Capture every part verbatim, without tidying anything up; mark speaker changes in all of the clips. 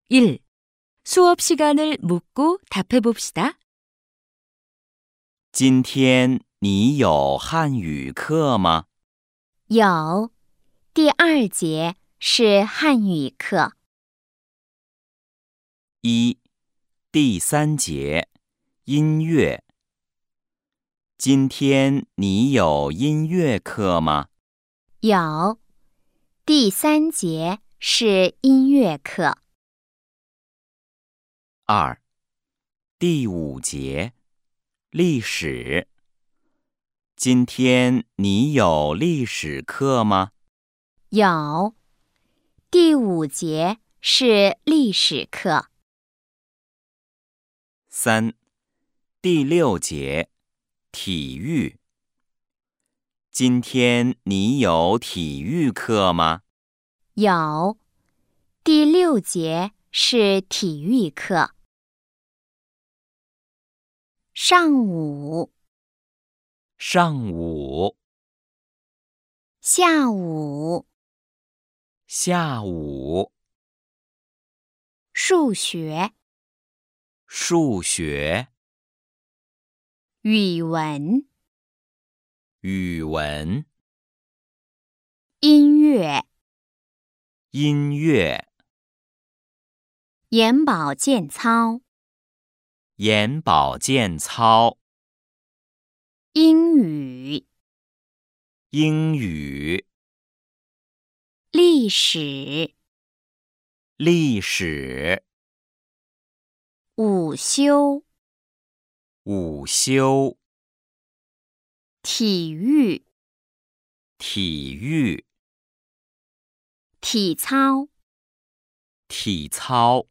Speaker 1: 일. 수업 시간을 묻고 답해 봅시다.
Speaker 2: 今天你有汉语课吗？
Speaker 3: 有，第二节是汉语课。
Speaker 2: 一、第三节音乐。今天你有音乐课吗？
Speaker 3: 有，第三节是音乐课。
Speaker 2: 二、第五节历史。今天你有历史课吗？
Speaker 3: 有，第五节是历史课。
Speaker 2: 三、第六节体育。今天你有体育课吗？
Speaker 3: 有，第六节是体育课。上午、
Speaker 2: 上午、
Speaker 3: 下午、
Speaker 2: 下午。
Speaker 3: 数学、
Speaker 2: 数学、
Speaker 3: 语文、
Speaker 2: 语文、
Speaker 3: 音乐、
Speaker 2: 音乐、
Speaker 3: 眼保健操、
Speaker 2: 眼保健操、
Speaker 3: 英语、
Speaker 2: 英语、
Speaker 3: 历史、
Speaker 2: 历史、
Speaker 3: 午休、
Speaker 2: 午休、
Speaker 3: 体育、
Speaker 2: 体育、
Speaker 3: 体操、
Speaker 2: 体操、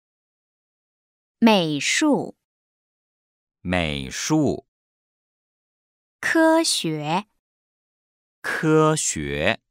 Speaker 3: 美术、
Speaker 2: 美术、
Speaker 3: 科学、
Speaker 2: 科学。